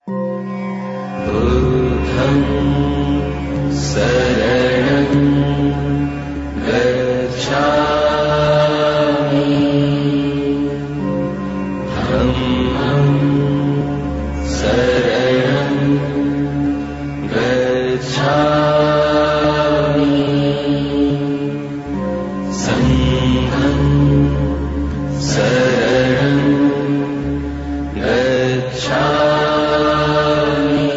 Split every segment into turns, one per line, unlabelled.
พุทธังสรณังกัจฉามิธัมมังสรณังกัจฉามิสังฆังสรณังกัจฉามิ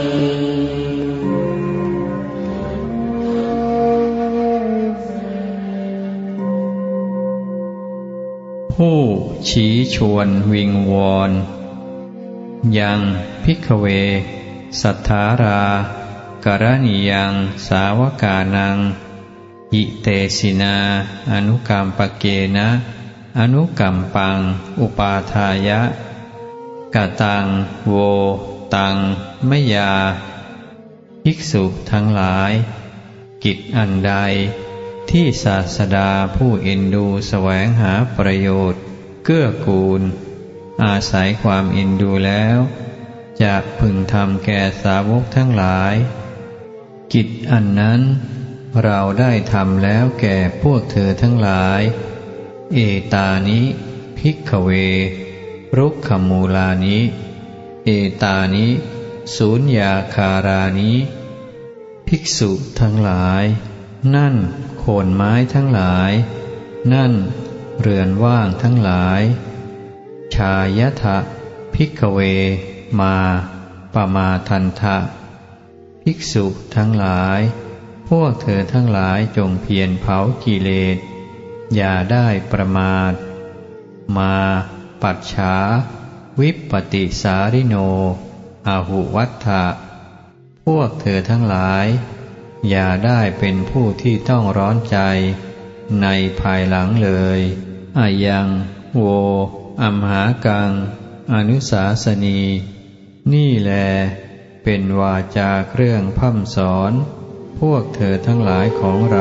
ผู้ชี้ชวนวิงวอนยังภิกขเวสัทธารากรณียังสาวกานังอิเตสินาอนุกัมปเกนะอนุกัมปังอุปาทายะกตังโวตังมยาภิกษุทั้งหลายกิจอันใดที่ศาสดาผู้เอ็นดูแสวงหาประโยชน์เกื้อกูลอาศัยความเอ็นดูแล้วจะพึงทำแก่สาวกทั้งหลายกิจอันนั้นเราได้ทำแล้วแก่พวกเธอทั้งหลายเอตานิภิกขเวรุกขมูลานิเอตานิสูญญาคารานิภิกษุทั้งหลายนั่นโคนไม้ทั้งหลายนั่นเรือนว่างทั้งหลายชายทะภิกขเวมาปมาทันทะภิกษุทั้งหลายพวกเธอทั้งหลายจงเพียรเผากิเลสอย่าได้ประมาทมาปัจฉาวิปปติสาริโนอาหุวัฏฐะพวกเธอทั้งหลายอย่าได้เป็นผู้ที่ต้องร้อนใจในภายหลังเลยอายังโวอัมหากังอนุสาสนีนี่แลเป็นวาจาเครื่องพร่ำสอนพวกเธอทั้งหลายของเรา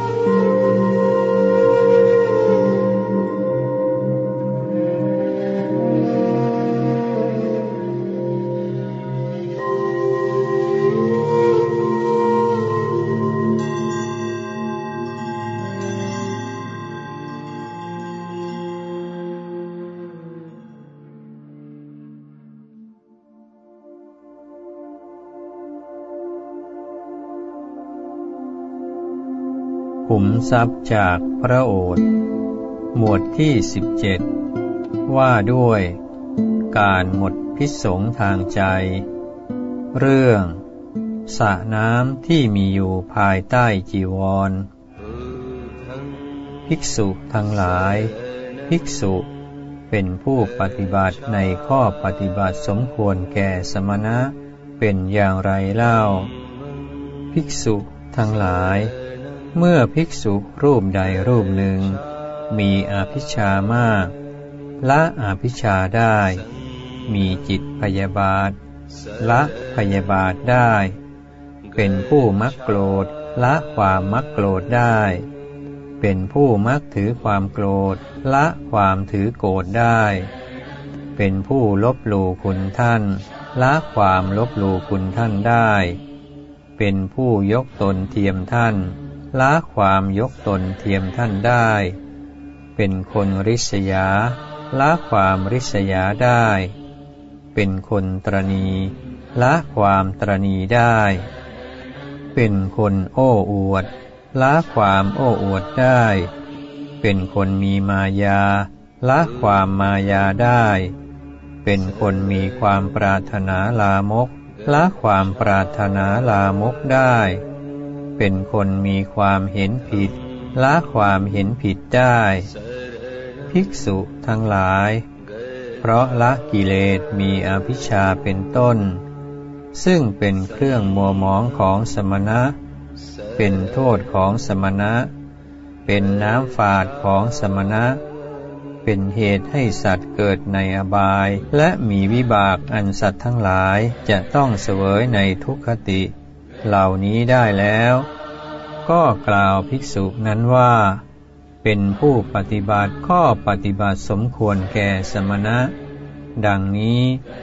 ขุมทรัพย์จากพระโอษฐ์หมวดที่17ว่าด้วยการหมดพิสงทางใจเรื่องสระน้ำที่มีอยู่ภายใต้จีวรภิกษุทั้งหลายภิกษุเป็นผู้ปฏิบัติในข้อปฏิบัติสมควรแก่สมณะเป็นอย่างไรเล่าภิกษุทั้งหลายเมื่อภิกษุรูปใดรูปหนึ่งมีอภิชฌามากละอภิชฌาได้มีจิตพยาบาทละพยาบาทได้เป็นผู้มักโกรธละความมักโกรธได้เป็นผู้มักถือความโกรธละความถือโกรธได้เป็นผู้ลบหลู่คุณท่านละความลบหลู่คุณท่านได้เป็นผู้ยกตนเทียมท่านละความยกตนเทียมท่านได้เป็นคนริษยาละความริษยาได้เป็นคนตรณีละความตรณีได้เป็นคนโอ้อวดละความโอ้อวดได้เป็นคนมีมายาละความมายาได้เป็นคนมีความปรารถนาลามกละความปรารถนาลามกได้เป็นคนมีความเห็นผิดละความเห็นผิดได้ภิกษุทั้งหลายเพราะละกิเลสมีอภิชฌาเป็นต้นซึ่งเป็นเครื่องมัวหมองของสมณะเป็นโทษของสมณะเป็นน้ำฝาดของสมณะเป็นเหตุให้สัตว์เกิดในอบายและมีวิบากอันสัตว์ทั้งหลายจะต้องเสวยในทุกขติเหล่านี้ได้แล้วก็กล่าวภิกษุนั้นว่าเป็นผู้ปฏิบัติข้อปฏิบัติสมควรแก่สมณะดังนี้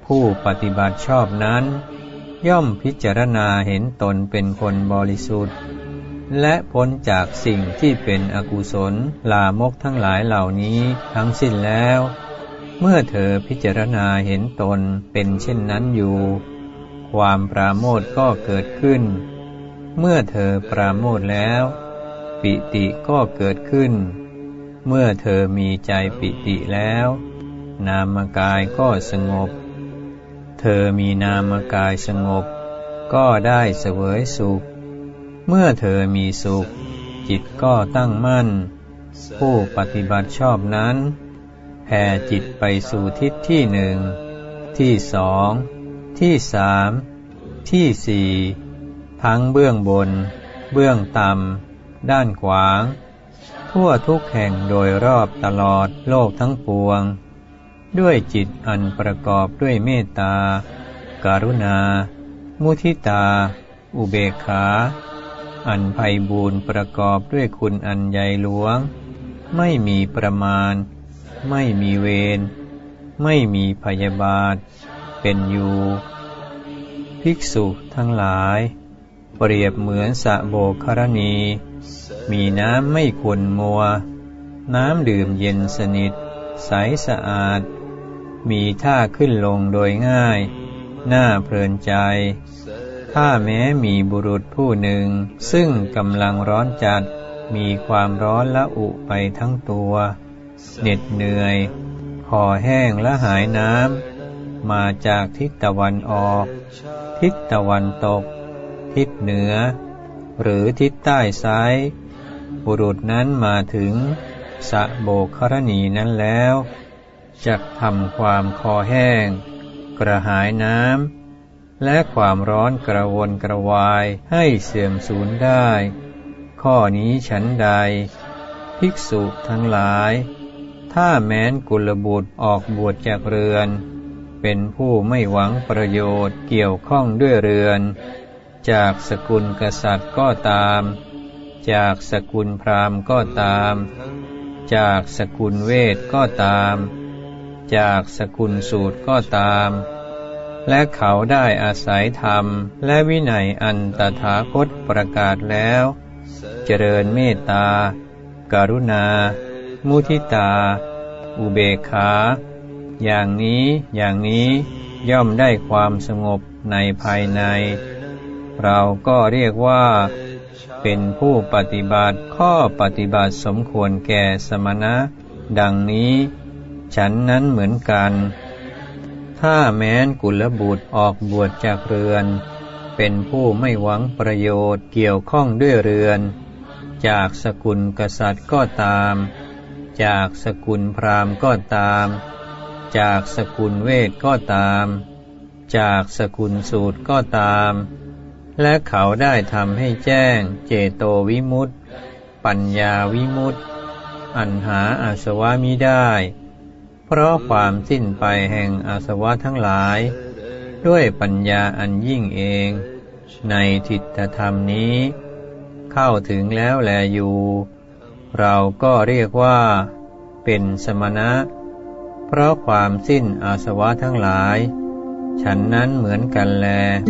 ผู้ปฏิบัติชอบนั้นย่อมพิจารณาเห็นตนเป็นคนบริสุทธิ์และพ้นจากสิ่งที่เป็นอกุศลลามกทั้งหลายเหล่านี้ทั้งสิ้นแล้วเมื่อเธอพิจารณาเห็นตนเป็นเช่นนั้นอยู่ความปราโมทย์ก็เกิดขึ้นเมื่อเธอปราโมทย์แล้วปิติก็เกิดขึ้นเมื่อเธอมีใจปิติแล้วนามกายก็สงบเธอมีนามกายสงบก็ได้เสวยสุขเมื่อเธอมีสุขจิตก็ตั้งมั่นผู้ปฏิบัติชอบนั้นแผ่จิตไปสู่ทิศที่หนึ่งที่สองที่สามที่สี่ทั้งเบื้องบนเบื้องต่ำด้านขวางทั่วทุกแห่งโดยรอบตลอดโลกทั้งปวงด้วยจิตอันประกอบด้วยเมตตากรุณามุทิตาอุเบกขาอันไพบูรณ์ประกอบด้วยคุณอันใหญ่หลวงไม่มีประมาณไม่มีเวรไม่มีพยาบาทเป็นอยู่ภิกษุทั้งหลายเปรียบเหมือนสระโบกครณีมีน้ำไม่ขุ่นมัวน้ำดื่มเย็นสนิทใสสะอาดมีท่าขึ้นลงโดยง่ายน่าเพลินใจถ้าแม้มีบุรุษผู้หนึ่งซึ่งกำลังร้อนจัดมีความร้อนละอุไปทั้งตัวเหน็ดเหนื่อยคอแห้งและหายน้ำมาจากทิศตะวันออกทิศตะวันตกทิศเหนือหรือทิศใต้ซ้ายบุรุษนั้นมาถึงสระโบกครณีนั้นแล้วจักทำความคอแห้งกระหายน้ำและความร้อนกระวนกระวายให้เสื่อมสูญได้ข้อนี้ฉันใดภิกษุทั้งหลายถ้าแม้นกุลบุตรออกบวชจากเรือนเป็นผู้ไม่หวังประโยชน์เกี่ยวข้องด้วยเรือนจากสกุลกษัตริย์ก็ตามจากสกุลพราหมณ์ก็ตามจากสกุลเวทก็ตามจากสกุลสูตรก็ตามและเขาได้อาศัยธรรมและวินัยอันตถาคตประกาศแล้วเจริญเมตตากรุณามุทิตาอุเบกขาอย่างนี้ย่อมได้ความสงบในภายในเราก็เรียกว่าเป็นผู้ปฏิบัติข้อปฏิบัติสมควรแก่สมณะดังนี้ฉันนั้นเหมือนกันถ้าแม้นกุลบุตรออกบวชจากเรือนเป็นผู้ไม่หวังประโยชน์เกี่ยวข้องด้วยเรือนจากสกุลกษัตริย์ก็ตามจากสกุลพราหมณ์ก็ตามจากสกุลเวทก็ตามจากสกุลสูตรก็ตามและเขาได้ทำให้แจ้งเจโตวิมุตติปัญญาวิมุตติอันหาอาสวะมิได้เพราะความสิ้นไปแห่งอาสวะทั้งหลายด้วยปัญญาอันยิ่งเองในทิฏฐธรรมนี้เข้าถึงแล้วแลอยู่เราก็เรียกว่าเป็นสมณะเพราะความสิ้นอาสวะทั้งหลายฉันนั้นเหมือนกันแล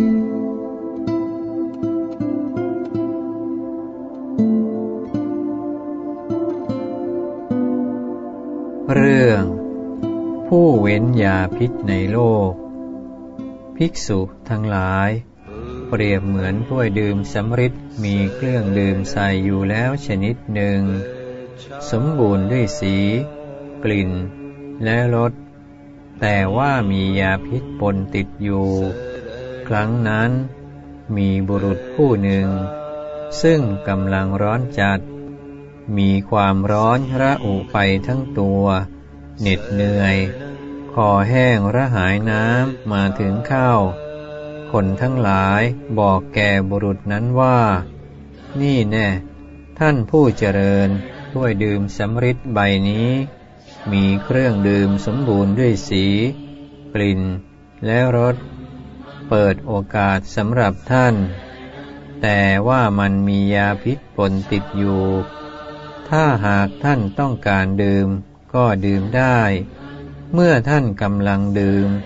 เรื่องผู้เว้นยาพิษในโลกภิกษุทั้งหลายเปรียบเหมือนถ้วยดื่มสำริดมีเครื่องดื่มใส่อยู่แล้วชนิดหนึ่งสมบูรณ์ด้วยสีกลิ่นและรสแต่ว่ามียาพิษปนติดอยู่ครั้งนั้นมีบุรุษผู้หนึ่งซึ่งกำลังร้อนจัดมีความร้อนระอุไปทั้งตัวเหน็ดเหนื่อยคอแห้งระหายน้ำมาถึงเข้าคนทั้งหลายบอกแก่บุรุษนั้นว่านี่แน่ท่านผู้เจริญถ้วยดื่มสำริดใบนี้มีเครื่องดื่มสมบูรณ์ด้วยสีกลิ่นและรสเปิดโอกาสสำหรับท่านแต่ว่ามันมียาพิษปนติดอยู่ถ้าหากท่านต้องการดื่มก็ดื่มได้เมื่อท่านกำลังดื่ม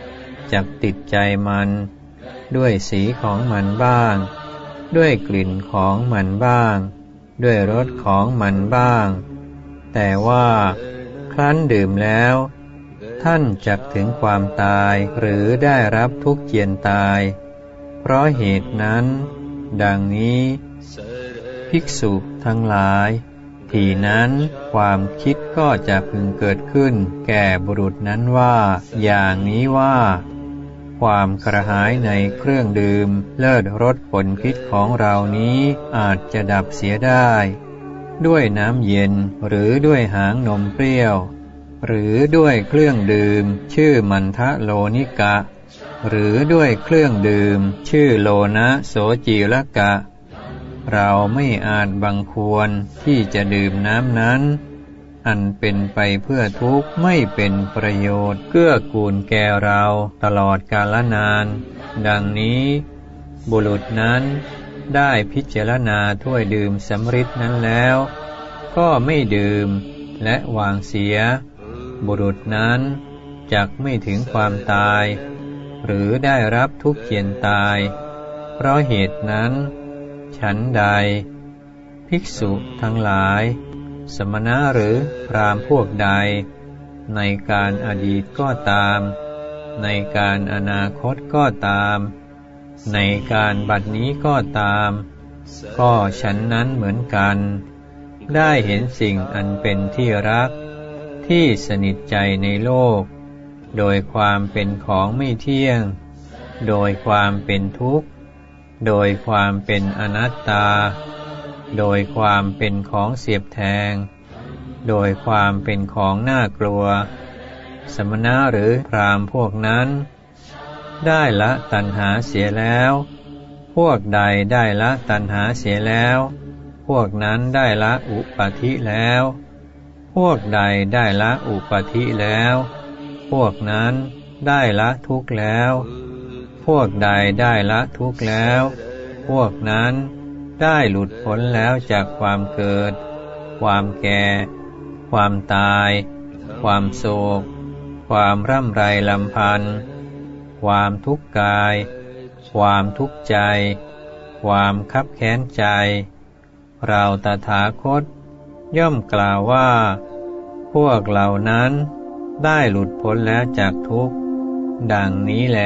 จักติดใจมันด้วยสีของมันบ้างด้วยกลิ่นของมันบ้างด้วยรสของมันบ้างแต่ว่าครั้นดื่มแล้วท่านจักถึงความตายหรือได้รับทุกข์เจียนตายเพราะเหตุนั้นดังนี้ภิกษุทั้งหลายทีนั้นความคิดก็จะพึงเกิดขึ้นแก่บุรุษนั้นว่าอย่างนี้ว่าความกระหายในเครื่องดื่มเลิศรสผลพิษของเรานี้อาจจะดับเสียได้ด้วยน้ำเย็นหรือด้วยหางนมเปรี้ยวหรือด้วยเครื่องดื่มชื่อมันทะโลนิกะหรือด้วยเครื่องดื่มชื่อโลนะโสจีรกะเราไม่อาจบังควรที่จะดื่มน้ำนั้นอันเป็นไปเพื่อทุกข์ไม่เป็นประโยชน์เกื้อกูลแก่เราตลอดกาลนานดังนี้บุรุษนั้นได้พิจารณาถ้วยดื่มสำริดนั้นแล้วก็ไม่ดื่มและวางเสียบุรุษนั้นจักไม่ถึงความตายหรือได้รับทุกข์เจียนตายเพราะเหตุนั้นฉันใดภิกษุทั้งหลายสมณะหรือพราหมณ์พวกใดในการอดีตก็ตามในการอนาคตก็ตามในการบัดนี้ก็ตามก็ฉันนั้นเหมือนกันได้เห็นสิ่งอันเป็นที่รักที่สนิทใจในโลกโดยความเป็นของไม่เที่ยงโดยความเป็นทุกข์โดยความเป็นอนัตตาโดยความเป็นของเสียบแทงโดยความเป็นของน่ากลัวสมณะหรือพราหมณ์พวกนั้นได้ละตัณหาเสียแล้วพวกใดได้ละตัณหาเสียแล้วพวกนั้นได้ละอุปาทิแล้วพวกใดได้ละอุปาทิแล้วพวกนั้นได้ละทุกข์แล้วพวกใดได้ละทุกข์แล้วพวกนั้นได้หลุดพ้นแล้วจากความเกิดความแก่ความตายความโศกความร่ำไรรำพันความทุกข์กายความทุกข์ใจความคับแค้นใจเราตถาคตย่อมกล่าวว่าพวกเหล่านั้นได้หลุดพ้นแล้วจากทุกข์ดังนี้แล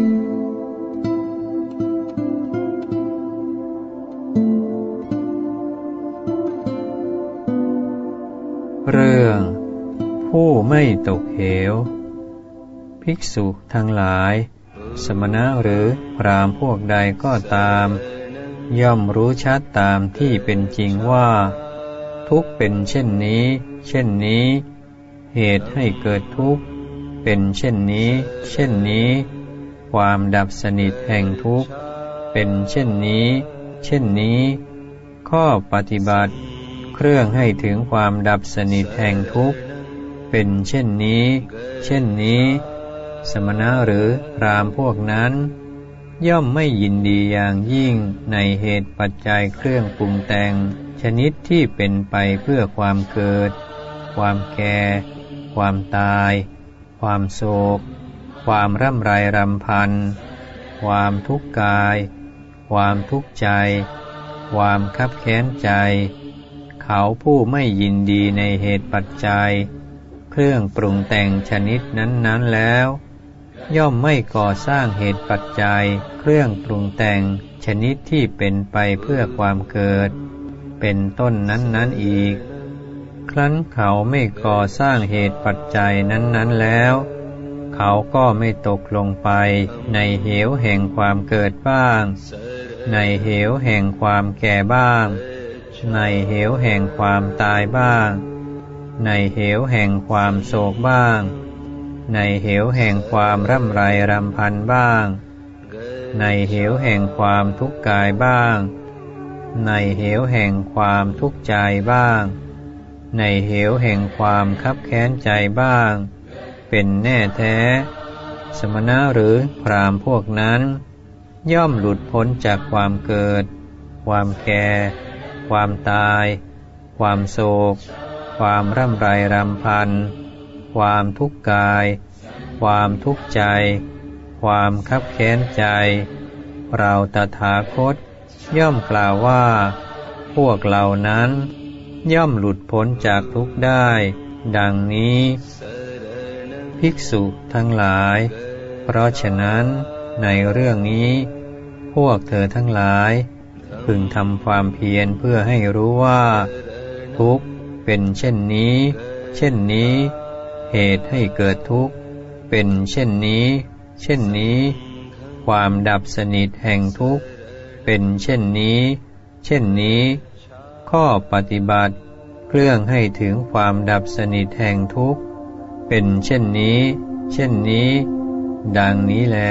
เรื่องผู้ไม่ตกเหวภิกษุทั้งหลายสมณะหรือพราหมณ์พวกใดก็ตามย่อมรู้ชัดตามที่เป็นจริงว่าทุกข์เป็นเช่นนี้เช่นนี้เหตุให้เกิดทุกข์เป็นเช่นนี้เช่นนี้ความดับสนิทแห่งทุกข์เป็นเช่นนี้เช่นนี้ข้อปฏิบัติเครื่องให้ถึงความดับสนิทแห่งทุกข์เป็นเช่นนี้เช่นนี้สมณะหรือพราหมณ์พวกนั้นย่อมไม่ยินดีอย่างยิ่งในเหตุปัจจัยเครื่องปรุงแต่งชนิดที่เป็นไปเพื่อความเกิดความแก่ความตายความโศกความร่ำไรรำพันความทุกข์กายความทุกข์ใจความคับแค้นใจเขาผู้ไม่ยินดีในเหตุปัจจัยเครื่องปรุงแต่งชนิดนั้นๆแล้วย่อมไม่ก่อสร้างเหตุปัจจัยเครื่องปรุงแต่งชนิดที่เป็นไปเพื่อความเกิดเป็นต้นนั้นๆอีกครั้นเขาไม่ก่อสร้างเหตุปัจจัยนั้นๆแล้วเขาก็ไม่ตกลงไปในเหวแห่งความเกิดบ้างในเหวแห่งความแก่บ้างในเหวแห่งความตายบ้างในเหวแห่งความโศกบ้างในเหวแห่งความร่ำไรรำพันบ้างในเหวแห่งความทุกข์กายบ้างในเหวแห่งความทุกข์ใจบ้างในเหวแห่งความคับแค้นใจบ้างเป็นแน่แท้สมณะหรือพราหมณ์พวกนั้นย่อมหลุดพ้นจากความเกิดความแก่ความตายความโศกความร่ำไรรำพันความทุกข์กายความทุกข์ใจคความคับแค้นใจเราตถาคตย่อมกล่าวว่าพวกเหล่านั้นย่อมหลุดพ้นจากทุกข์ได้ดังนี้ภิกษุทั้งหลายเพราะฉะนั้นในเรื่องนี้พวกเธอทั้งหลายพึงทำความเพียรเพื่อให้รู้ว่าทุกข์เป็นเช่นนี้เช่นนี้เหตุให้เกิดทุกข์เป็นเช่นนี้เช่นนี้ความดับสนิทแห่งทุกข์เป็นเช่นนี้เช่นนี้ข้อปฏิบัติเครื่องให้ถึงความดับสนิทแห่งทุกข์เป็นเช่นนี้เช่นนี้ดังนี้แล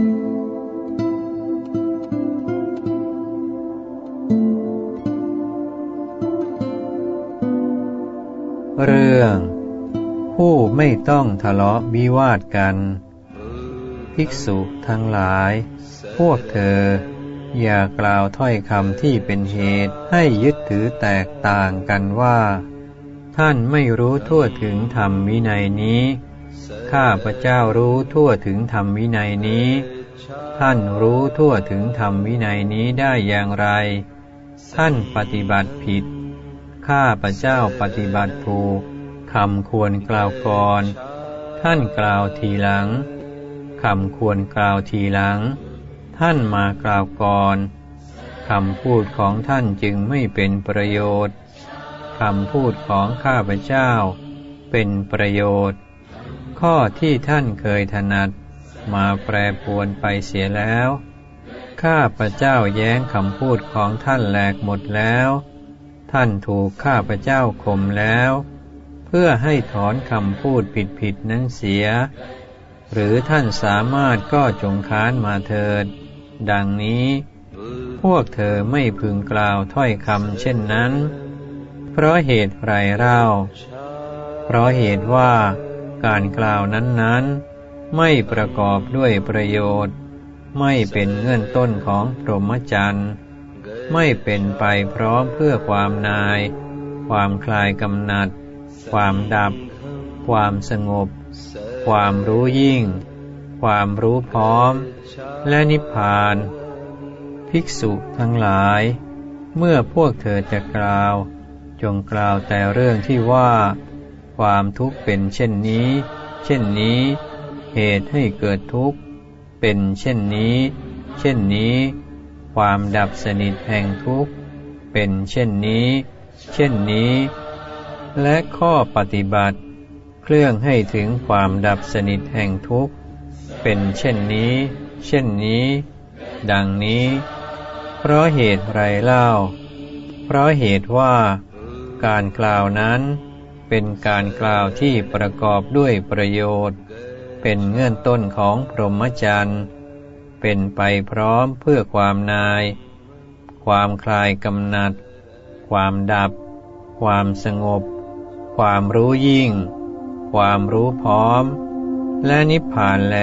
เรื่องผู้ไม่ต้องทะเลาะวิวาทกันภิกษุทั้งหลายพวกเธออย่ากล่าวถ้อยคำที่เป็นเหตุให้ยึดถือแตกต่างกันว่าท่านไม่รู้ทั่วถึงธรรมวินัยนี้ข้าพเจ้ารู้ทั่วถึงธรรมวินัยนี้ท่านรู้ทั่วถึงธรรมวินัยนี้ได้อย่างไรท่านปฏิบัติผิดข้าพเจ้าปฏิบัติถูกคำควรกล่าวก่อนท่านกล่าวทีหลังคำควรกล่าวทีหลังท่านมากล่าวก่อนคำพูดของท่านจึงไม่เป็นประโยชน์คำพูดของข้าพเจ้าเป็นประโยชน์ข้อที่ท่านเคยถนัดมาแปรปรวนไปเสียแล้วข้าพเจ้าแย้งคำพูดของท่านแหลกหมดแล้วท่านถูกข้าพเจ้าข่มแล้วเพื่อให้ถอนคำพูดผิดๆนั้นเสียหรือท่านสามารถก็จงค้านมาเถิดดังนี้พวกเธอไม่พึงกล่าวถ้อยคำเช่นนั้นเพราะเหตุไรเล่าเพราะเหตุว่าการกล่าวนั้นๆไม่ประกอบด้วยประโยชน์ไม่เป็นเงื่อนต้นของพรหมจรรย์ไม่เป็นไปพร้อมเพื่อความนายความคลายกำหนัดความดับความสงบความรู้ยิ่งความรู้พร้อมและนิพพานภิกษุทั้งหลายเมื่อพวกเธอจะกล่าวจงกล่าวแต่เรื่องที่ว่าความทุกข์เป็นเช่นนี้เช่นนี้เหตุให้เกิดทุกข์เป็นเช่นนี้เช่นนี้ความดับสนิทแห่งทุกข์เป็นเช่นนี้เช่นนี้และข้อปฏิบัติเครื่องให้ถึงความดับสนิทแห่งทุกข์เป็นเช่นนี้เช่นนี้ดังนี้เพราะเหตุไรเล่าเพราะเหตุว่าการกล่าวนั้นเป็นการกล่าวที่ประกอบด้วยประโยชน์เป็นเงื่อนต้นของพรหมจรรย์เป็นไปพร้อมเพื่อความนายความคลายกำหนัดความดับความสงบความรู้ยิ่งความรู้พร้อมและนิพพานแล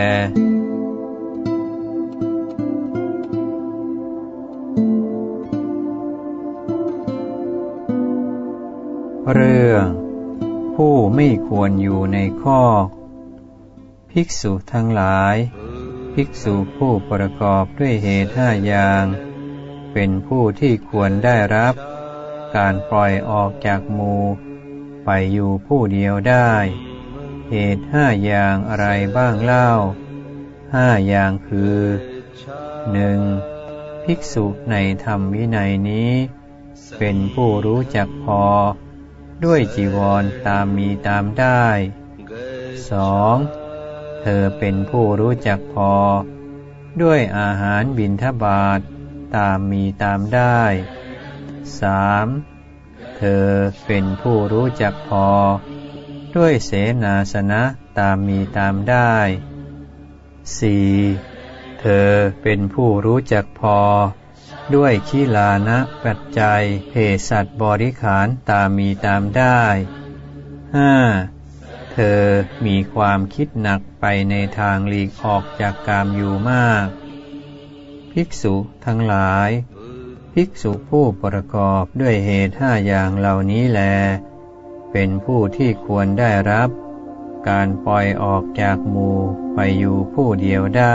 เรื่องผู้ไม่ควรอยู่ในคอกภิกษุทั้งหลายภิกษุผู้ประกอบด้วยเหตุ5อย่างเป็นผู้ที่ควรได้รับการปล่อยออกจากหมู่ไปอยู่ผู้เดียวได้เหตุ5อย่างอะไรบ้างเล่า5อย่างคือ 1. ภิกษุในธรรมวินัยนี้เป็นผู้รู้จักพอด้วยจีวรตามมีตามได้ 2. เธอเป็นผู้รู้จักพอด้วยอาหารบิณฑบาตตามมีตามได้ 3. เธอเป็นผู้รู้จักพอด้วยเสนาสนะตามมีตามได้ 4. เธอเป็นผู้รู้จักพอด้วยขีลานะปัจจัยเภสัชบริขารตามมีตามได้ 5. เธอมีความคิดหนักไปในทางหลีกออกจากกามอยู่มากภิกษุทั้งหลายภิกษุผู้ประกอบด้วยเหตุ5อย่างเหล่านี้แลเป็นผู้ที่ควรได้รับการปล่อยออกจากหมู่ไปอยู่ผู้เดียวได้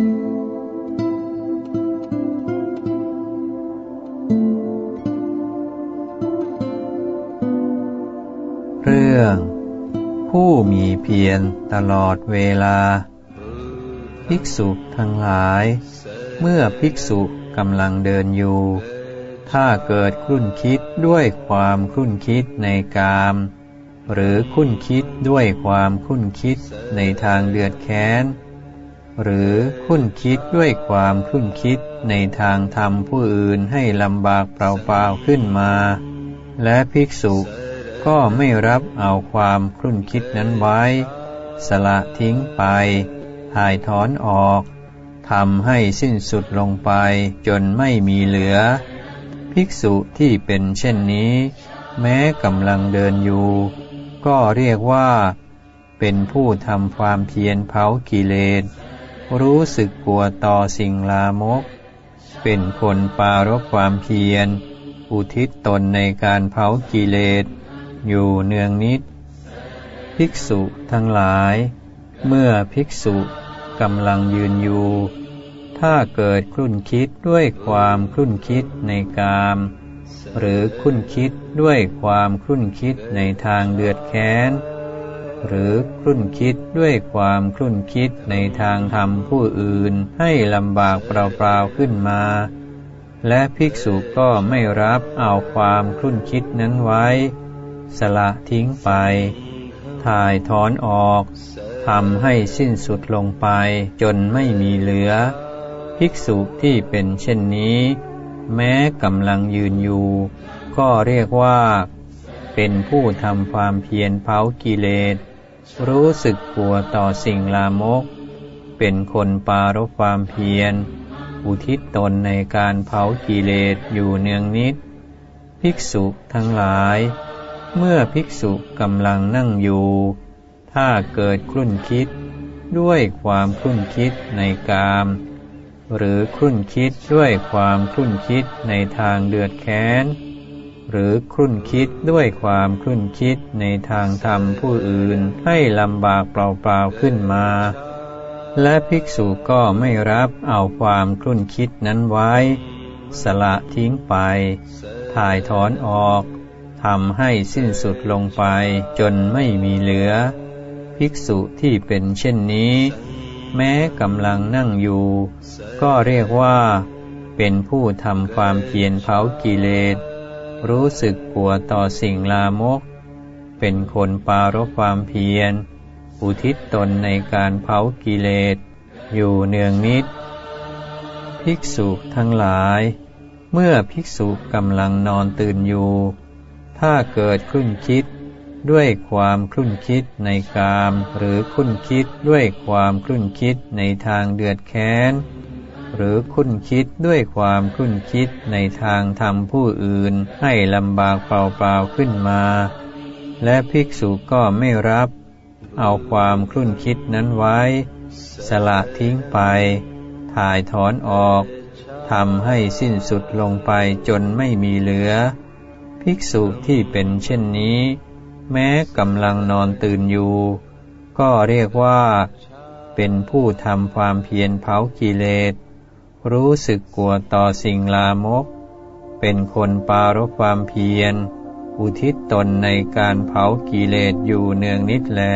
เรื่องผู้มีเพียรตลอดเวลาภิกษุทั้งหลายเมื่อภิกษุกำลังเดินอยู่ถ้าเกิดครุ่นคิดด้วยความครุ่นคิดในกามหรือครุ่นคิดด้วยความครุ่นคิดในทางเดือดแค้นหรือครุ่นคิดด้วยความครุ่นคิดในทางทำผู้อื่นให้ลำบากเปล่าๆขึ้นมาและภิกษุก็ไม่รับเอาความครุ่นคิดนั้นไว้สละทิ้งไปถ่ายถอนออกทำให้สิ้นสุดลงไปจนไม่มีเหลือภิกษุที่เป็นเช่นนี้แม้กำลังเดินอยู่ก็เรียกว่าเป็นผู้ทำความเพียรเผากิเลสรู้สึกกลัวต่อสิ่งลามกเป็นคนปรารภความเพียรอุทิศตนในการเผากิเลสอยู่เนืองนิดภิกษุทั้งหลายเมื่อภิกษุกำลังยืนอยู่ถ้าเกิดครุ่นคิดด้วยความครุ่นคิดในกามหรือครุ่นคิดด้วยความครุ่นคิดในทางเดือดแค้นหรือครุ่นคิดด้วยความครุ่นคิดในทางทำผู้อื่นให้ลำบากเปล่าๆขึ้นมาและภิกษุก็ไม่รับเอาความครุ่นคิดนั้นไว้สละทิ้งไปถ่ายถอนออกทำให้สิ้นสุดลงไปจนไม่มีเหลือภิกษุที่เป็นเช่นนี้แม้กำลังยืนอยู่ก็เรียกว่าเป็นผู้ทำความเพียรเผากิเลสรู้สึกกลัวต่อสิ่งลามกเป็นคนปรารภความเพียรอุทิศตนในการเผากิเลสอยู่เนืองนิดภิกษุทั้งหลายเมื่อภิกษุกำลังนั่งอยู่ถ้าเกิดครุ่นคิดด้วยความครุ่นคิดในกามหรือครุ่นคิดด้วยความครุ่นคิดในทางเดือดแค้นหรือครุ่นคิดด้วยความครุ่นคิดในทางทำผู้อื่นให้ลำบากเปล่าๆขึ้นมาและภิกษุก็ไม่รับเอาความครุ่นคิดนั้นไว้สละทิ้งไปถ่ายถอนออกทำให้สิ้นสุดลงไปจนไม่มีเหลือภิกษุที่เป็นเช่นนี้แม้กำลังนั่งอยู่ก็เรียกว่าเป็นผู้ทำความเพียรเผากิเลสรู้สึกกลัวต่อสิ่งลามกเป็นคนปรารภความเพียรอุทิศตนในการเผากิเลสอยู่เนืองนิดภิกษุทั้งหลายเมื่อภิกษุกำลังนอนตื่นอยู่ถ้าเกิดครุ่นคิดด้วยความครุ่นคิดในกามหรือครุ่นคิดด้วยความครุ่นคิดในทางเดือดแค้นหรือครุ่นคิดด้วยความครุ่นคิดในทางทำผู้อื่นให้ลำบากเปล่าๆขึ้นมาและภิกษุก็ไม่รับเอาความครุ่นคิดนั้นไว้สละทิ้งไปถ่ายถอนออกทำให้สิ้นสุดลงไปจนไม่มีเหลือภิกษุที่เป็นเช่นนี้แม้กำลังนอนตื่นอยู่ก็เรียกว่าเป็นผู้ทำความเพียรเผากิเลสรู้สึกกลัวต่อสิ่งลามกเป็นคนปรารภความเพียรอุทิศตนในการเผากิเลสอยู่เนืองนิดแล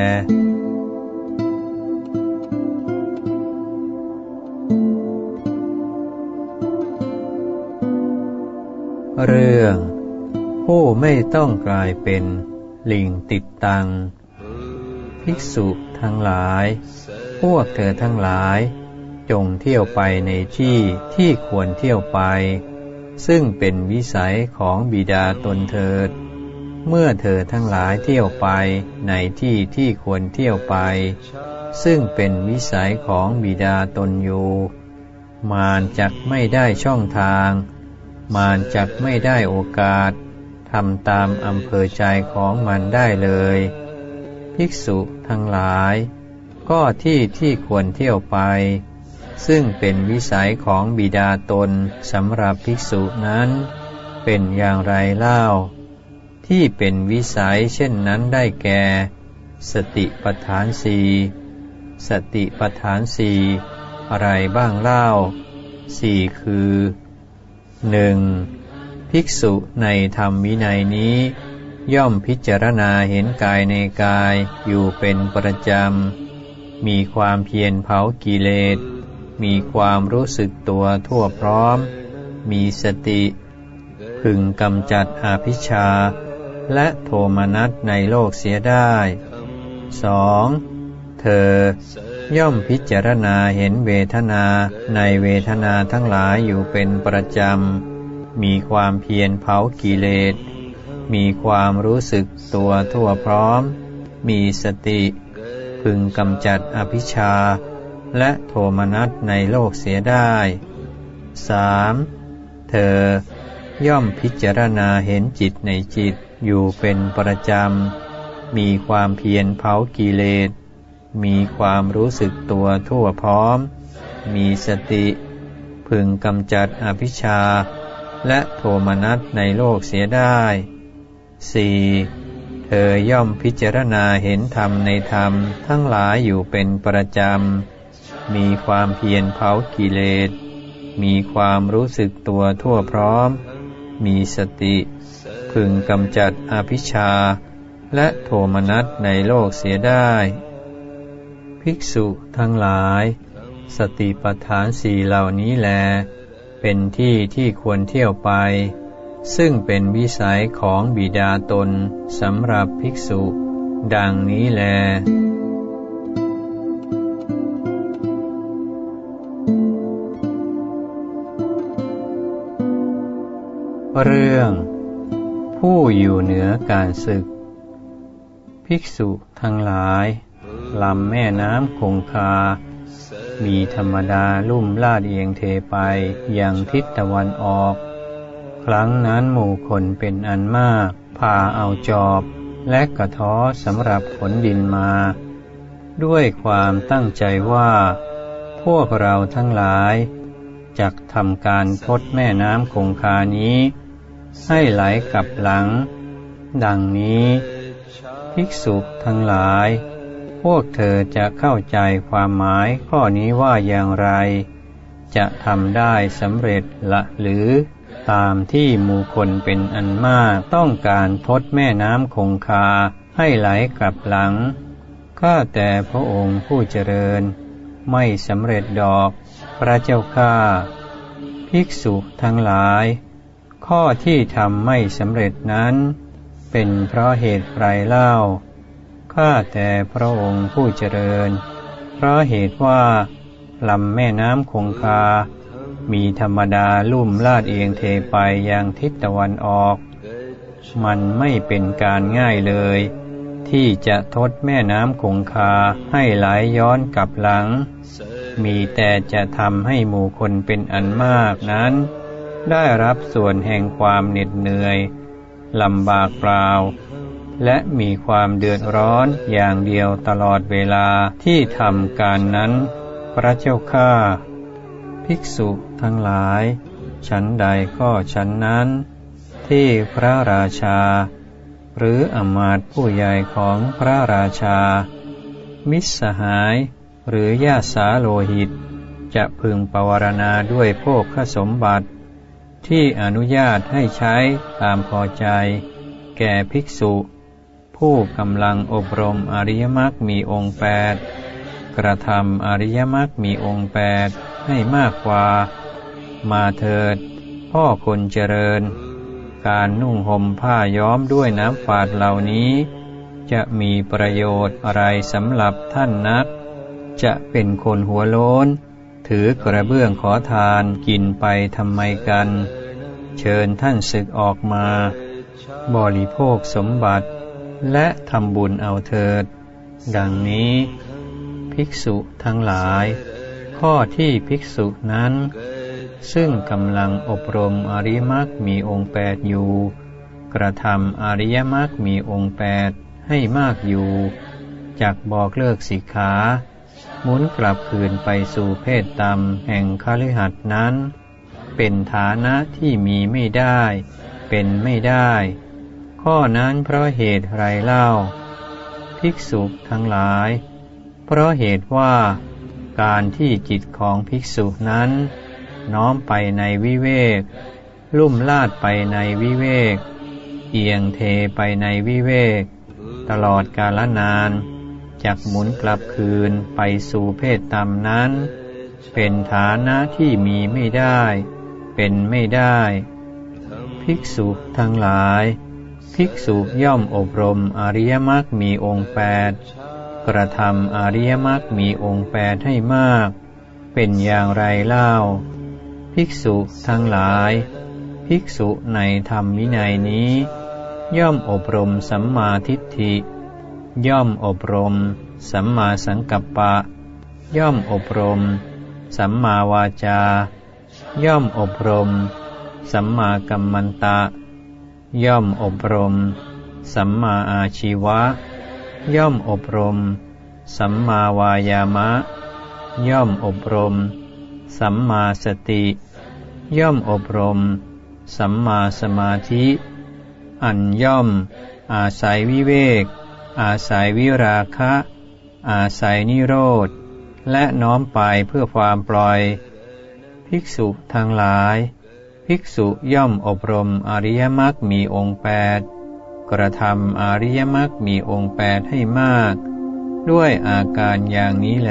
เรื่องผู้ไม่ต้องกลายเป็นลิงติดตังภิกษุทั้งหลายพวกเธอทั้งหลายจงเที่ยวไปในที่ที่ควรเที่ยวไปซึ่งเป็นวิสัยของบิดาตนเถิดเมื่อเธอทั้งหลายเที่ยวไปในที่ที่ควรเที่ยวไปซึ่งเป็นวิสัยของบิดาตนอยู่มารจักไม่ได้ช่องทางมารจักไม่ได้โอกาสทำตามอำเภอใจของมันได้เลยภิกษุทั้งหลายก็ที่ที่ควรเที่ยวไปซึ่งเป็นวิสัยของบิดาตนสำหรับภิกษุนั้นเป็นอย่างไรเล่าที่เป็นวิสัยเช่นนั้นได้แก่สติปัฏฐานสี่สติปัฏฐานสี่อะไรบ้างเล่าสี่คือ 1. ภิกษุในธรรมวินัยนี้ย่อมพิจารณาเห็นกายในกายอยู่เป็นประจำมีความเพียรเผากิเลสมีความรู้สึกตัวทั่วพร้อมมีสติพึงกำจัดอภิชฌาและโทมนัสในโลกเสียได้ 2. เธอย่อมพิจารณาเห็นเวทนาในเวทนาทั้งหลายอยู่เป็นประจำมีความเพียรเผากิเลสมีความรู้สึกตัวทั่วพร้อมมีสติพึงกำจัดอภิชฌาและโทมนัสในโลกเสียได้ 3. เธอย่อมพิจารณาเห็นจิตในจิตอยู่เป็นประจำมีความเพียรเผากิเลสมีความรู้สึกตัวทั่วพร้อมมีสติพึงกำจัดอภิชฌาและโทมนัสในโลกเสียได้ 4. เธอย่อมพิจารณาเห็นธรรมในธรรมทั้งหลายอยู่เป็นประจำมีความเพียรเผากิเลสมีความรู้สึกตัวทั่วพร้อมมีสติพึงกำจัดอภิชฌาและโทมนัสในโลกเสียได้ภิกษุทั้งหลายสติปัฏฐานสี่เหล่านี้แลเป็นที่ที่ควรเที่ยวไปซึ่งเป็นวิสัยของบิดาตนสำหรับภิกษุดังนี้แลเรื่องผู้อยู่เหนือการศึกภิกษุทั้งหลายลำแม่น้ำคงคามีธรรมดาลุ่มลาดเอียงเทไปอย่างทิศตะวันออกครั้งนั้นหมู่คนเป็นอันมากพาเอาจอบและกระท้อสำหรับขนดินมาด้วยความตั้งใจว่าพวกเราทั้งหลายจักทำการทดแม่น้ำคงคานี้ให้ไหลกลับหลังดังนี้ภิกษุทั้งหลายพวกเธอจะเข้าใจความหมายข้อนี้ว่าอย่างไรจะทำได้สำเร็จละหรือตามที่หมู่คนเป็นอันมากต้องการทดแม่น้ำคงคาให้ไหลกลับหลังข้าแต่พระองค์ผู้เจริญไม่สำเร็จดอกพระเจ้าข้าภิกษุทั้งหลายข้อที่ทำไม่สำเร็จนั้นเป็นเพราะเหตุไรเล่าข้าแต่พระองค์ผู้เจริญเพราะเหตุว่าลำแม่น้ำคงคามีธรรมดาลุ่มลาดเอียงเทไปยังทิศตะวันออกมันไม่เป็นการง่ายเลยที่จะทดแม่น้ำคงคาให้ไหลย้อนกลับหลังมีแต่จะทำให้หมู่คนเป็นอันมากนั้นได้รับส่วนแห่งความเหน็ดเหนื่อยลำบากเปล่าและมีความเดือดร้อนอย่างเดียวตลอดเวลาที่ทำการนั้นพระเจ้าข้าภิกษุทั้งหลายฉันใดก็ฉันนั้นที่พระราชาหรืออมาตย์ผู้ใหญ่ของพระราชามิตรสหายหรือญาติสาโลหิตจะพึงปวารณาด้วยโภคสมบัติที่อนุญาตให้ใช้ตามพอใจแก่ภิกษุผู้กำลังอบรมอริยมรรคมีองค์8กระทำอริยมรรคมีองค์8ให้มากกว่ามาเถิดพ่อคนเจริญการนุ่งห่มผ้าย้อมด้วยน้ำฝาดเหล่านี้จะมีประโยชน์อะไรสำหรับท่านนักจะเป็นคนหัวโล้นถือกระเบื้องขอทานกินไปทำไมกันเชิญท่านศึกออกมาบริโภคสมบัติและทำบุญเอาเถิดดังนี้ภิกษุทั้งหลายข้อที่ภิกษุนั้นซึ่งกำลังอบรมอริยมรรคมีองค์8อยู่กระทำอริยมรรคมีองค์8ให้มากอยู่จักบอกเลิกสิกขาหมุนกลับคืนไปสู่เพศต่ำแห่งคฤหัสถ์นั้นเป็นฐานะที่มีไม่ได้เป็นไม่ได้ข้อนั้นเพราะเหตุไรเล่าภิกษุทั้งหลายเพราะเหตุว่าการที่จิตของภิกษุนั้นน้อมไปในวิเวกลุ่มลาดไปในวิเวกเอียงเทไปในวิเวกตลอดกาลนานจักหมุนกลับคืนไปสู่เพศต่ำนั้นเป็นฐานะที่มีไม่ได้เป็นไม่ได้ภิกษุทั้งหลายภิกษุย่อมอบรมอริยมรรคมีองค์8กระทำอริยมรรคมีองค์8ให้มากเป็นอย่างไรเล่าภิกษุทั้งหลายภิกษุในธรรมวินัยนี้ย่อมอบรมสัมมาทิฏฐิย่อมอบรมสัมมาสังกัปปะย่อมอบรมสัมมาวาจาย่อมอบรมสัมมากัมมันตะย่อมอบรมสัมมาอาชีวะย่อมอบรมสัมมาวายามะย่อมอบรมสัมมาสติย่อมอบรมสัมมาสมาธิอันย่อมอาศัยวิเวกอาศัยวิราคะอาศัยนิโรธและน้อมไปเพื่อความปล่อยภิกษุทั้งหลายภิกษุย่อมอบรมอริยมรรคมีองค์8กระทำอริยมรรคมีองค์8ให้มากด้วยอาการอย่างนี้แล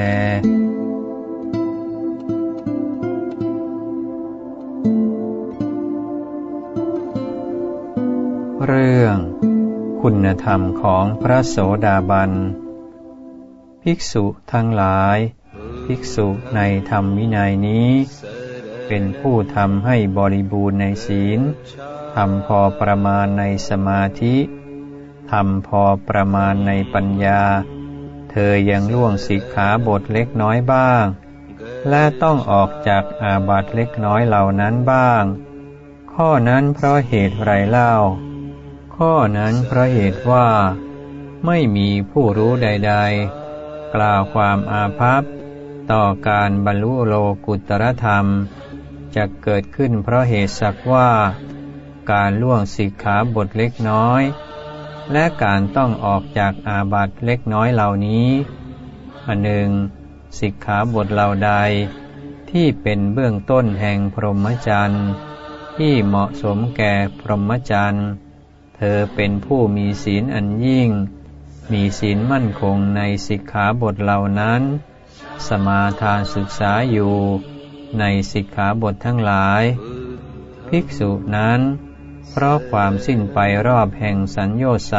เรื่องคุณธรรมของพระโสดาบันภิกษุทั้งหลายภิกษุในธรรมวินัยนี้เป็นผู้ทำให้บริบูรณ์ในศีลทำพอประมาณในสมาธิทำพอประมาณในปัญญาเธอยังล่วงสิกขาบทเล็กน้อยบ้างและต้องออกจากอาบัติเล็กน้อยเหล่านั้นบ้างข้อนั้นเพราะเหตุไรเล่าข้อนั้นเพราะเหตุว่าไม่มีผู้รู้ใดๆกล่าวความอาภัพต่อการบรรลุโลกุตตรธรรมจะเกิดขึ้นเพราะเหตุสักว่าการล่วงสิกขาบทเล็กน้อยและการต้องออกจากอาบัติเล็กน้อยเหล่านี้อันหนึ่งสิกขาบทเหล่าใดที่เป็นเบื้องต้นแห่งพรหมจรรย์ที่เหมาะสมแก่พรหมจรรย์เธอเป็นผู้มีศีลอันยิ่งมีศีลมั่นคงในสิกขาบทเหล่านั้นสมาทานศึกษาอยู่ในสิกขาบททั้งหลายภิกษุนั้นเพราะความสิ้นไปรอบแห่งสัญโยชน์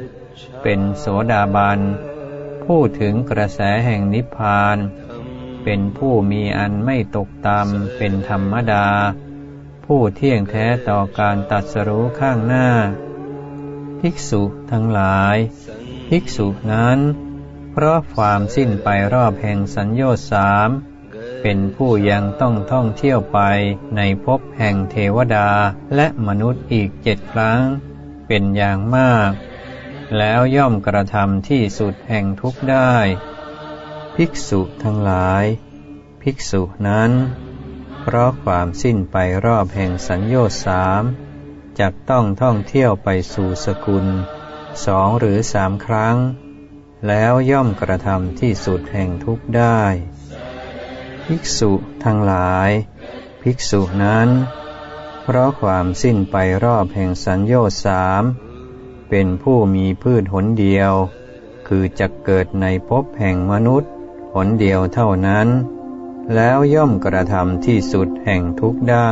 3เป็นโสดาบันพูดถึงกระแสแห่งนิพพานเป็นผู้มีอันไม่ตกต่ำเป็นธรรมดาผู้เที่ยงแท้ต่อการตรัสรู้ข้างหน้าภิกษุทั้งหลายภิกษุนั้นเพราะความสิ้นไปรอบแห่งสัญโยชน์3เป็นผู้ยังต้องท่องเที่ยวไปในภพแห่งเทวดาและมนุษย์อีก7 ครั้งเป็นอย่างมากแล้วย่อมกระทำที่สุดแห่งทุกข์ได้ภิกษุทั้งหลายภิกษุนั้นเพราะความสิ้นไปรอบแห่งสัญโยชน์3จักต้องท่องเที่ยวไปสู่สกุล2 หรือ 3 ครั้งแล้วย่อมกระทำที่สุดแห่งทุกข์ได้ภิกษุทั้งหลายภิกษุนั้นเพราะความสิ้นไปรอบแห่งสัญโยชน์3เป็นผู้มีพืชหนเดียวคือจักเกิดในภพแห่งมนุษย์หนเดียวเท่านั้นแล้วย่อมกระทำที่สุดแห่งทุกข์ได้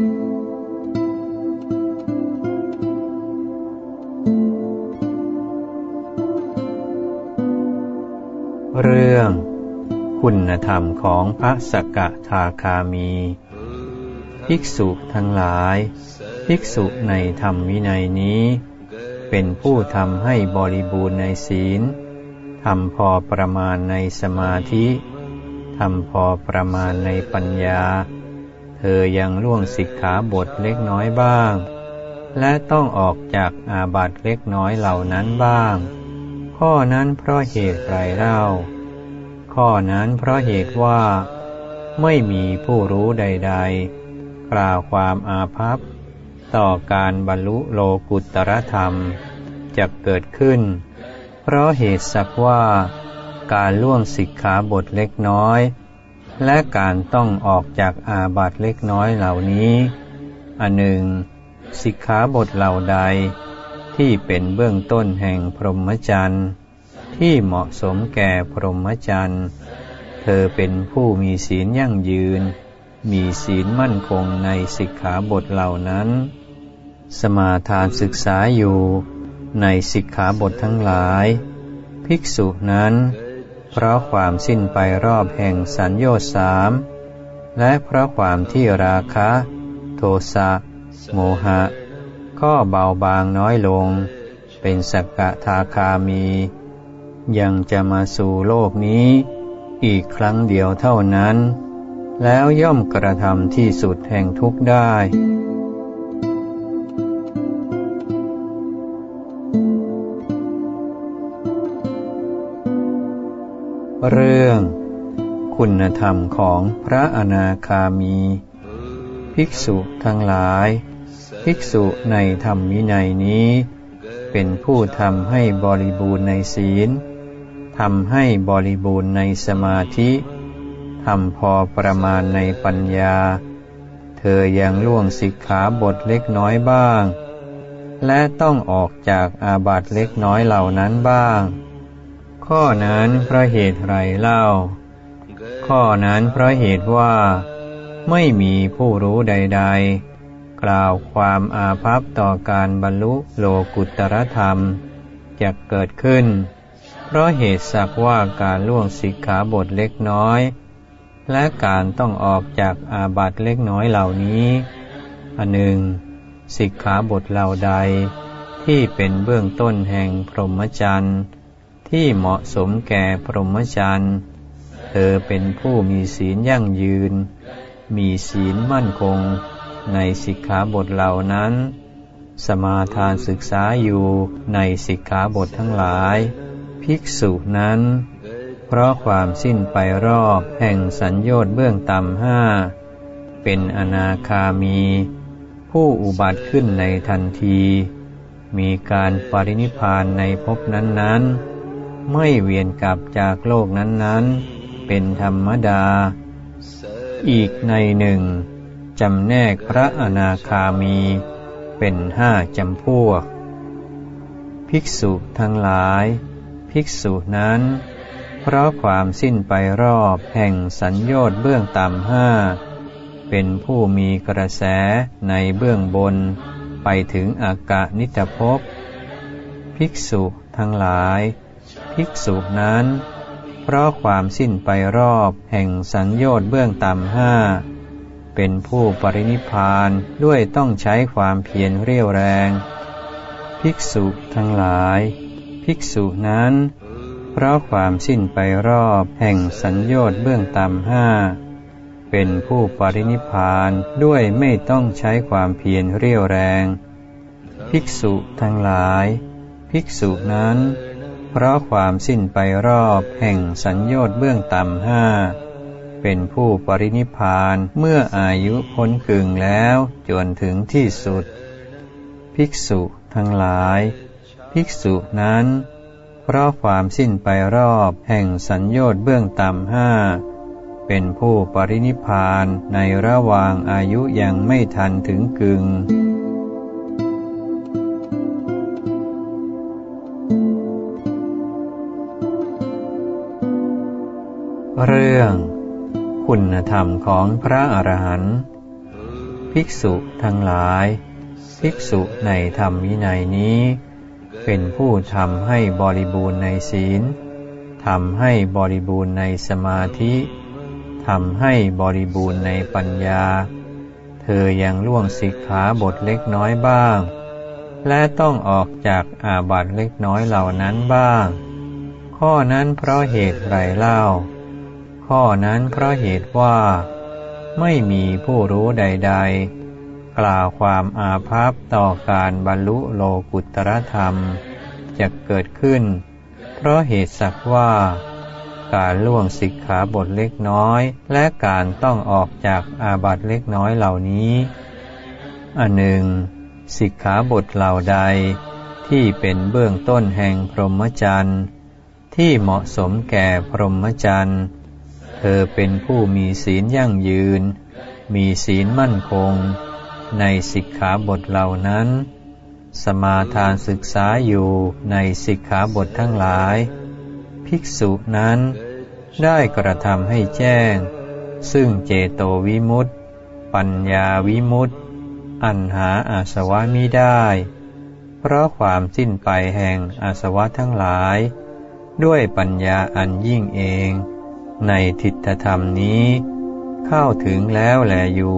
เรื่องคุณธรรมของพระสกทาคามีภิกษุทั้งหลายภิกษุในธรรมวินัยนี้เป็นผู้ทำให้บริบูรณ์ในศีลทำพอประมาณในสมาธิทำพอประมาณในปัญญาเธอยังล่วงสิกขาบทเล็กน้อยบ้างและต้องออกจากอาบัติเล็กน้อยเหล่านั้นบ้างข้อนั้นเพราะเหตุไรเล่าข้อนั้นเพราะเหตุว่าไม่มีผู้รู้ใดๆกล่าวความอาภัพต่อการบรรลุโลกุตตรธรรมจะเกิดขึ้นเพราะเหตุสักว่าการล่วงสิกขาบทเล็กน้อยและการต้องออกจากอาบัติเล็กน้อยเหล่านี้อันหนึ่งสิกขาบทเหล่าใดที่เป็นเบื้องต้นแห่งพรหมจรรย์ที่เหมาะสมแก่พรหมจรรย์เธอเป็นผู้มีศีลยั่งยืนมีศีลมั่นคงในสิกขาบทเหล่านั้นสมาทานศึกษาอยู่ในสิกขาบททั้งหลายภิกษุนั้นเพราะความสิ้นไปรอบแห่งสัญโยชน์สามและเพราะความที่ราคะโทสะโมหะก็เบาบางน้อยลงเป็นสักทาคามียังจะมาสู่โลกนี้อีกครั้งเดียวเท่านั้นแล้วย่อมกระทำที่สุดแห่งทุกข์ได้เรื่องคุณธรรมของพระอนาคามีภิกษุทั้งหลายภิกษุในธรรมวินัยนี้เป็นผู้ทำให้บริบูรณ์ในศีลทำให้บริบูรณ์ในสมาธิทำพอประมาณในปัญญาเธอยังล่วงสิกขาบทเล็กน้อยบ้างและต้องออกจากอาบัติเล็กน้อยเหล่านั้นบ้างข้อนั้นเพราะเหตุไรเล่าข้อนั้นเพราะเหตุว่าไม่มีผู้รู้ใดๆกล่าวความอาภัพต่อการบรรลุโลกุตตรธรรมจะเกิดขึ้นเพราะเหตุสักว่าการล่วงสิกขาบทเล็กน้อยและการต้องออกจากอาบัติเล็กน้อยเหล่านี้อันหนึ่งสิกขาบทเหล่าใดที่เป็นเบื้องต้นแห่งพรหมจรรย์ที่เหมาะสมแก่พรหมจรรย์เธอเป็นผู้มีศีลยั่งยืนมีศีลมั่นคงในสิกขาบทเหล่านั้นสมาทานศึกษาอยู่ในสิกขาบททั้งหลายภิกษุนั้นเพราะความสิ้นไปรอบแห่งสัญโยชน์เบื้องต่ำห้าเป็นอนาคามีผู้อุบัติขึ้นในทันทีมีการปรินิพพานในภพนั้นๆไม่เวียนกลับจากโลกนั้นๆเป็นธรรมดาอีกในหนึ่งจำแนกพระอนาคามีเป็นห้าจำพวกภิกษุทั้งหลายภิกษุนั้นเพราะความสิ้นไปรอบแห่งสัญโยชน์เบื้องต่ำห้าเป็นผู้มีกระแสในเบื้องบนไปถึงอากนิจภพภิกษุทั้งหลายภิกษุนั้นเพราะความสิ้นไปรอบแห่งสัญโยชน์เบื้องต่ำห้าเป็นผู้ปรินิพพานด้วยต้องใช้ความเพียรเรี่ยวแรงภิกษุทั้งหลายภิกษุนั้นเพราะความสิ้นไปรอบแห่งสัญโยชน์เบื้องต่ำห้าเป็นผู้ปรินิพพานด้วยไม่ต้องใช้ความเพียรเรี่ยวแรงภิกษุทั้งหลายภิกษุนั้นเพราะความสิ้นไปรอบแห่งสัญโยชน์เบื้องต่ำห้าเป็นผู้ปรินิพพานเมื่ออายุพ้นกึ่งแล้วจนถึงที่สุดภิกษุทั้งหลายภิกษุนั้นเพราะความสิ้นไปรอบแห่งสัญโยชน์เบื้องต่ำห้าเป็นผู้ปรินิพพานในระหว่างอายุยังไม่ทันถึงกึ่งเรื่องคุณธรรมของพระอรหันต์ภิกษุทั้งหลายภิกษุในธรรมวินัยนี้เป็นผู้ทำให้บริบูรณ์ในศีลทำให้บริบูรณ์ในสมาธิทำให้บริบูรณ์ในปัญญาเธอยังล่วงสิกขาบทเล็กน้อยบ้างและต้องออกจากอาบัติเล็กน้อยเหล่านั้นบ้างข้อนั้นเพราะเหตุไรเล่าข้อนั้นเพราะเหตุว่าไม่มีผู้รู้ใดๆกล่าวความอาภัพต่อการบรรลุโลกุตตรธรรมจะเกิดขึ้นเพราะเหตุสักว่าการล่วงสิกขาบทเล็กน้อยและการต้องออกจากอาบัติเล็กน้อยเหล่านี้อันหนึ่งสิกขาบทเหล่าใดที่เป็นเบื้องต้นแห่งพรหมจรรย์ที่เหมาะสมแก่พรหมจรรย์เธอเป็นผู้มีศีลยั่งยืนมีศีลมั่นคงในสิกขาบทเหล่านั้นสมาทานศึกษาอยู่ในสิกขาบททั้งหลายภิกษุนั้นได้กระทำให้แจ้งซึ่งเจโตวิมุตติปัญญาวิมุตติอันหาอาสวะมิได้เพราะความสิ้นไปแห่งอาสวะทั้งหลายด้วยปัญญาอันยิ่งเองในทิฏฐธรรมนี้เข้าถึงแล้วแลอยู่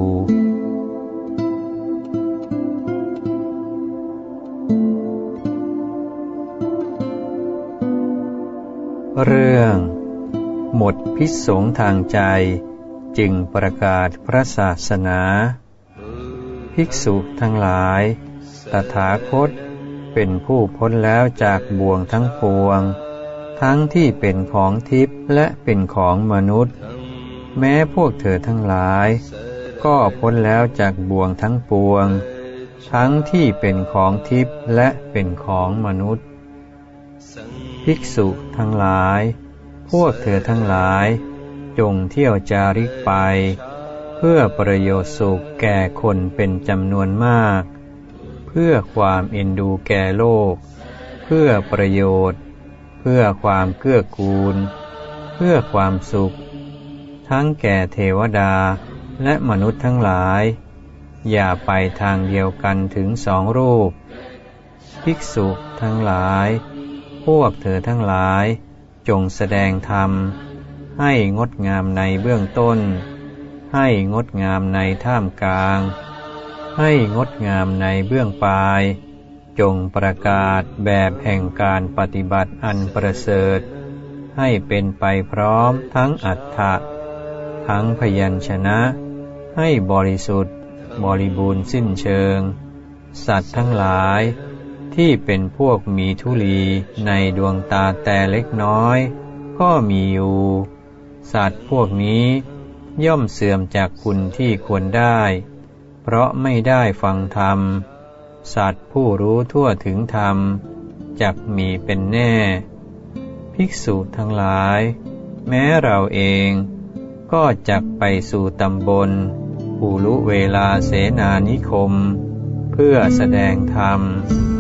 เรื่องหมดภิสสงทางใจจึงประกาศพระศาสนาภิกษุทั้งหลายตถาคตเป็นผู้พ้นแล้วจากบ่วงทั้งปวงทั้งที่เป็นของทิพย์และเป็นของมนุษย์แม้พวกเธอทั้งหลายก็พ้นแล้วจากบ่วงทั้งปวงทั้งที่เป็นของทิพย์และเป็นของมนุษย์ภิกษุทั้งหลายพวกเธอทั้งหลายจงเที่ยวจาริกไปเพื่อประโยชน์สุขแก่คนเป็นจำนวนมากเพื่อความเอ็นดูแก่โลกเพื่อประโยชน์เพื่อความเกื้อกูลเพื่อความสุขทั้งแก่เทวดาและมนุษย์ทั้งหลายอย่าไปทางเดียวกันถึงสองรูปภิกษุทั้งหลายพวกเธอทั้งหลายจงแสดงธรรมให้งดงามในเบื้องต้นให้งดงามในท่ามกลางให้งดงามในเบื้องปลายจงประกาศแบบแห่งการปฏิบัติอันประเสริฐให้เป็นไปพร้อมทั้งอรรถะทั้งพยัญชนะให้บริสุทธิ์บริบูรณ์สิ้นเชิงสัตว์ทั้งหลายที่เป็นพวกมีธุลีในดวงตาแต่เล็กน้อยก็มีอยู่สัตว์พวกนี้ย่อมเสื่อมจากคุณที่ควรได้เพราะไม่ได้ฟังธรรมสัตว์ผู้รู้ทั่วถึงธรรมจักมีเป็นแน่ภิกษุทั้งหลายแม้เราเองก็จักไปสู่ตำบลปุรุเวลาเสนานิคมเพื่อแสดงธรรม